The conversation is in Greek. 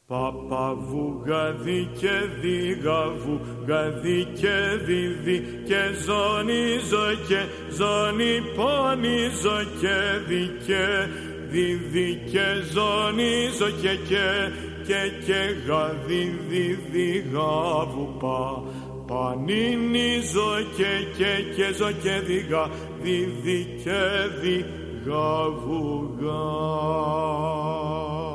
Παπαβού γαδί και δίγαβου, γαδί και δίδι και ζωνίζω και ζώνη πονίζω και δι και δίδι και ζωνίζω και γαδί δίδι γαβου πανίνιζω και ζω και δίγα δίδι και δι γαβου γα.